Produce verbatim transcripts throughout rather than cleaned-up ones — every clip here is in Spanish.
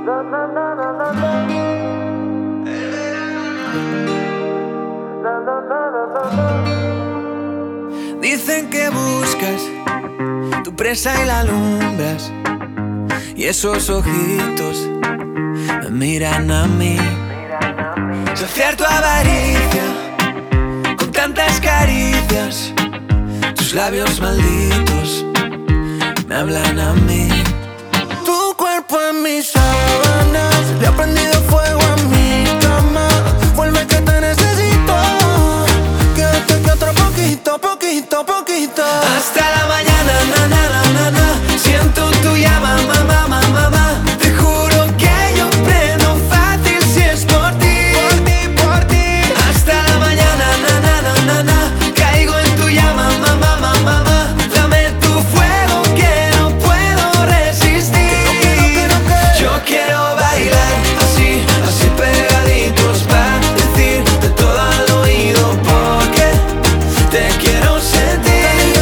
Dicen que buscas tu presa y la alumbras, y esos ojitos me miran a mí. Saciar tu avaricia con tantas caricias, tus labios malditos me hablan a mí. Tu cuerpo en mis sábanas, le ha prendido fuego a mi cama. Vuelve que te necesito, quédate que otro poquito, poquito, poquito. Hasta la mañana, na, na, na, na, na. Siento tu llama, mamá, mamá, mamá. Te juro que yo prendo fácil si es por ti, por ti, por ti. Hasta la mañana, na, na, na, na, na. Caigo en tu llama, mamá, mamá, mamá. Dame tu fuego que no puedo resistir. Que no, que no, que no, que... Yo quiero bailar así, así pegaditos pa' decirte todo al oído porque te quiero sentir.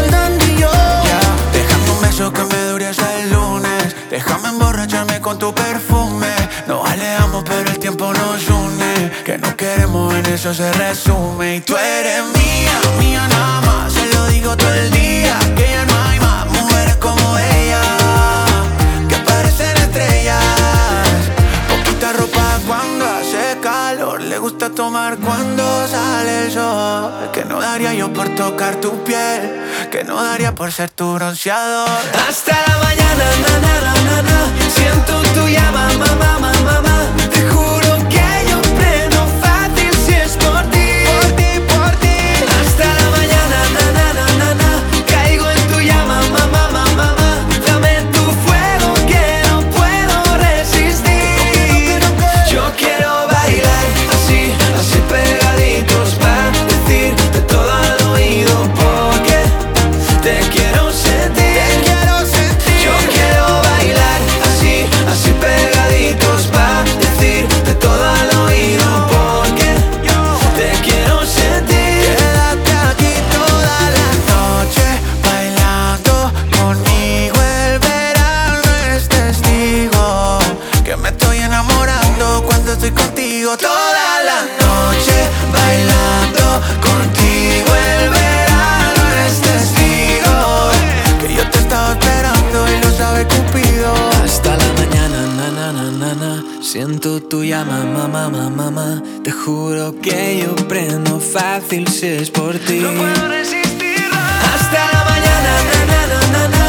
Que me dure hasta el lunes. Déjame emborracharme con tu perfume. Nos alejamos pero el tiempo nos une. Que no queremos en eso se resume. Y tú eres mía, mía nada más. Se lo digo todo el día. Que ya no hay más mujeres como ella, que parecen estrellas. Poquita ropa cuando hace calor. Le gusta tomar cuando sale el sol. Que no daría yo por tocar tu piel, que no daría por ser tu bronceador. Hasta la mañana, na, na, na, na, na. Siento tu llama, mamá, mamá, mamá. Te juro que yo prendo fácil si es por ti, por ti, por ti. Hasta la mañana, na, na, na, na, na. Caigo en tu llama, mamá, mamá, mamá. Dame tu fuego que no puedo resistir. Yo quiero bailar así, así pegaditos pa' decirte todo al oído porque te quiero sentir. Yo quiero bailar así, así pegaditos pa' decirte todo al oído porque te quiero sentir. Quédate aquí toda la noche bailando conmigo. El verano es testigo que me estoy enamorando cuando estoy contigo. Toda la noche bailando contigo. El verano es testigo que yo te estaba esperando y lo sabe Cupido. Hasta la mañana, na, na, na, na, na. Siento tu llama, mamá, mamá, mamá. Te juro que yo prendo fácil si es por ti. No puedo resistir. Hasta la mañana, na, na, na, na, na.